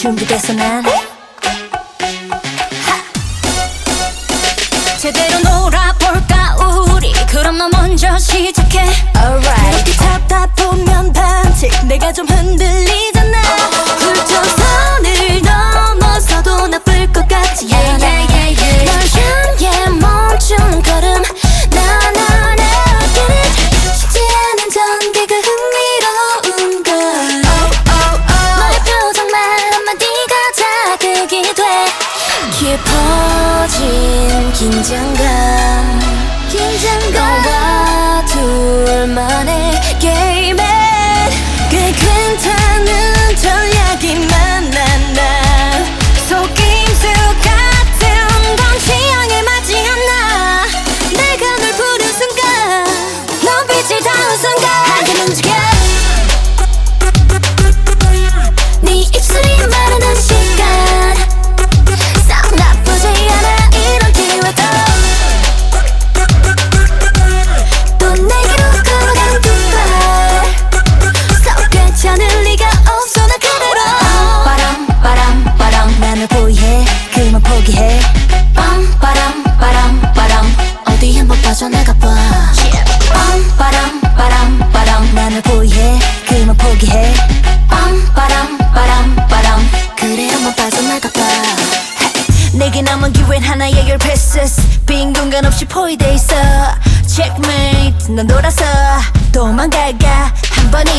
준비됐어 난 제대로 놀아볼까 우리. 그럼 너 먼저 시작해. Alright. 이렇게 찾다 보면 반칙 내가 좀 흔들리잖아. 훌쩍 선을 넘어서도 나쁠 것 같지 않아. 널 향해 멈춘 걸음 나나나 get it. 쉽지 않은 전개가 흥미로운 걸. 너의 표정만 한마디가 자극이 돼. 깊어진 긴장감 너와 둘만의 게임엔 꽤 괜찮은 전략이만 난 속임수 같은 건 취향에 맞지 않아. 내가 널 부른 순간 눈빛이 닿은 순간 하얀 움직여. 네 입술이 말하는 시간 썩 나쁘지 않아. 이런 기회도 또 내게로 걸어간 두 발 썩 괜찮을 리가 없어. 나 그대로 바람 나를 포위해 그만 포기해 바람 어디 한번 빠져나가봐. 바람 나를 포위해 그만 포기해 바람 그래 한번 빠져나가봐. 내게 남은 기회는 하나의 your pieces 빈 공간 없이 포위돼 있어 Checkmate 넌 돌아서 도망갈까 한 번에